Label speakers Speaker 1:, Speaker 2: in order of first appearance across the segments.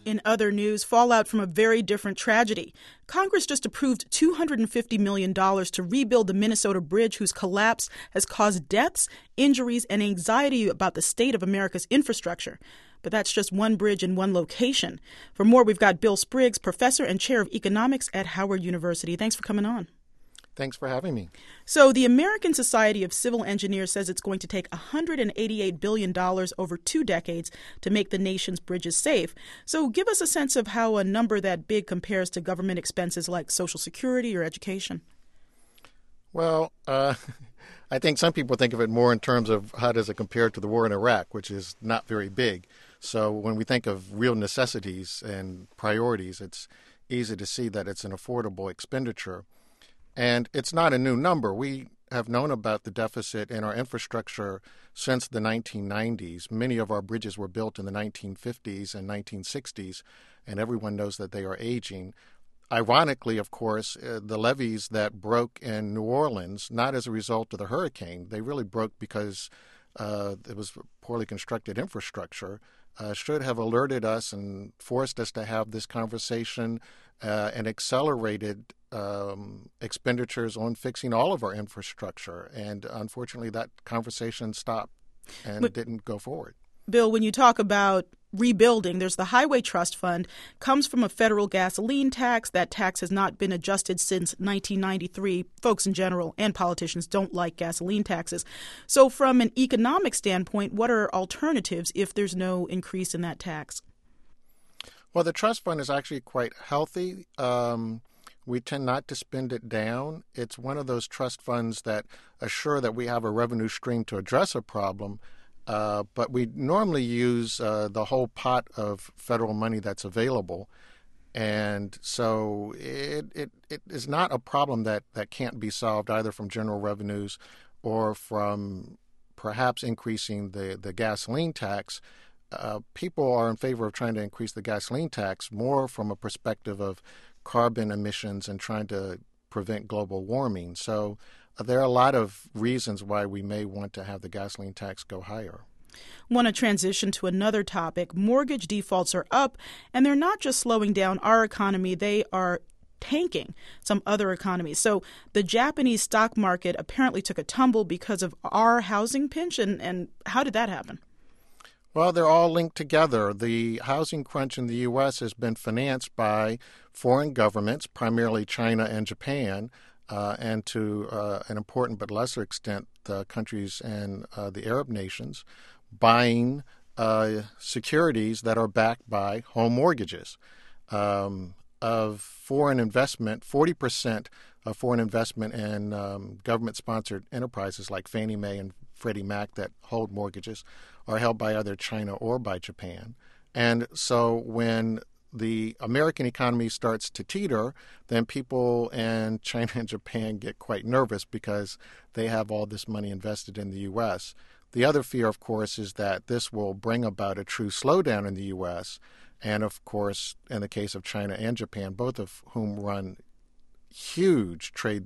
Speaker 1: In other news, fallout from a very different tragedy. Congress just approved $250 million to rebuild the Minnesota Bridge, whose collapse has caused deaths, injuries, and anxiety about the state of America's infrastructure. But that's just one bridge in one location. For more, we've got Bill Spriggs, professor and chair of economics at Howard University. Thanks for coming on.
Speaker 2: Thanks for having me.
Speaker 1: So the American Society of Civil Engineers says it's going to take $188 billion over 2 decades to make the nation's bridges safe. So give us a sense of how a number that big compares to government expenses like Social Security or education.
Speaker 2: Well, I think some people think of it more in terms of how does it compare to the war in Iraq, which is not very big. So when we think of real necessities and priorities, it's easy to see that it's an affordable expenditure. And it's not a new number. We have known about the deficit in our infrastructure since the 1990s. Many of our bridges were built in the 1950s and 1960s, and everyone knows that they are aging. Ironically, of course, the levees that broke in New Orleans, not as a result of the hurricane, they really broke because it was poorly constructed infrastructure, should have alerted us and forced us to have this conversation and accelerated expenditures on fixing all of our infrastructure. And unfortunately, that conversation stopped and didn't go forward.
Speaker 1: Bill, when you talk about rebuilding, there's the Highway Trust Fund, comes from a federal gasoline tax. That tax has not been adjusted since 1993. Folks in general and politicians don't like gasoline taxes. So from an economic standpoint, what are alternatives if there's no increase in that tax?
Speaker 2: Well, the trust fund is actually quite healthy. We tend not to spend it down. It's one of those trust funds that assure that we have a revenue stream to address a problem, but we normally use the whole pot of federal money that's available. And so it is not a problem that can't be solved either from general revenues or from perhaps increasing the gasoline tax. People are in favor of trying to increase the gasoline tax more from a perspective of carbon emissions and trying to prevent global warming. So there are a lot of reasons why we may want to have the gasoline tax go higher.
Speaker 1: Want to transition to another topic. Mortgage defaults are up, and they're not just slowing down our economy, they are tanking some other economies. So the Japanese stock market apparently took a tumble because of our housing pinch, and how did that happen?
Speaker 2: Well, they're all linked together. The housing crunch in the U.S. has been financed by foreign governments, primarily China and Japan, and to an important but lesser extent, the countries and the Arab nations, buying securities that are backed by home mortgages. Of foreign investment, 40% of foreign investment in government-sponsored enterprises like Fannie Mae and Freddie Mac that hold mortgages are held by either China or by Japan. And so when the American economy starts to teeter, then people in China and Japan get quite nervous because they have all this money invested in the U.S. The other fear, of course, is that this will bring about a true slowdown in the U.S. And, of course, in the case of China and Japan, both of whom run huge trade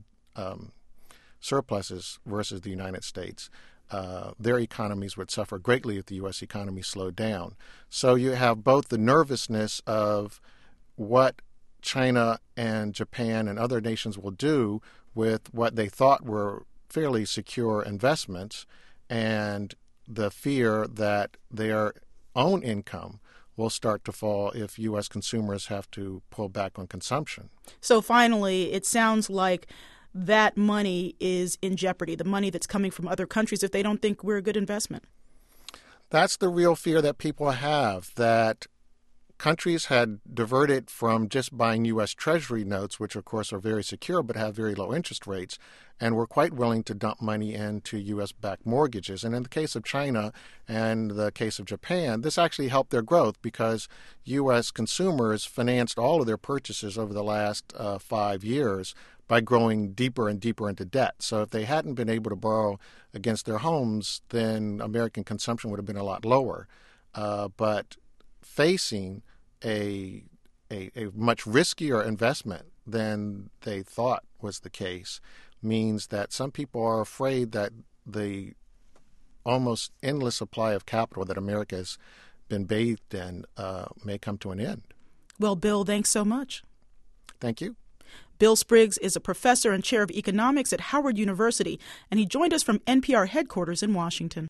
Speaker 2: surpluses versus the United States, their economies would suffer greatly if the U.S. economy slowed down. So you have both the nervousness of what China and Japan and other nations will do with what they thought were fairly secure investments, and the fear that their own income will start to fall if U.S. consumers have to pull back on consumption.
Speaker 1: So finally, it sounds like that money is in jeopardy, the money that's coming from other countries, if they don't think we're a good investment.
Speaker 2: That's the real fear that people have, that countries had diverted from just buying U.S. Treasury notes, which, of course, are very secure but have very low interest rates, and were quite willing to dump money into U.S.-backed mortgages. And in the case of China and the case of Japan, this actually helped their growth because U.S. consumers financed all of their purchases over the last 5 years by growing deeper and deeper into debt. So if they hadn't been able to borrow against their homes, then American consumption would have been a lot lower. But facing a much riskier investment than they thought was the case means that some people are afraid that the almost endless supply of capital that America has been bathed in may come to an end.
Speaker 1: Well, Bill, thanks so much.
Speaker 2: Thank you.
Speaker 1: Bill Spriggs is a professor and chair of economics at Howard University, and he joined us from NPR headquarters in Washington.